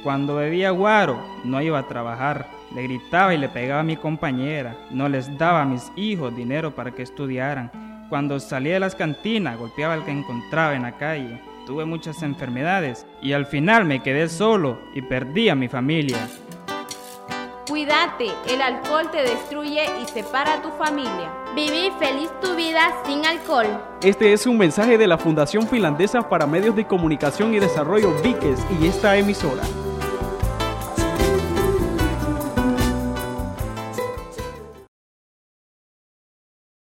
Cuando bebía guaro, no iba a trabajar. Le gritaba y le pegaba a mi compañera. No les daba a mis hijos dinero para que estudiaran. Cuando salía de las cantinas, golpeaba al que encontraba en la calle. Tuve muchas enfermedades y al final me quedé solo y perdí a mi familia. Cuídate, el alcohol te destruye y separa a tu familia. Viví feliz tu vida sin alcohol. Este es un mensaje de la Fundación Finlandesa para Medios de Comunicación y Desarrollo, VIKES, y esta emisora.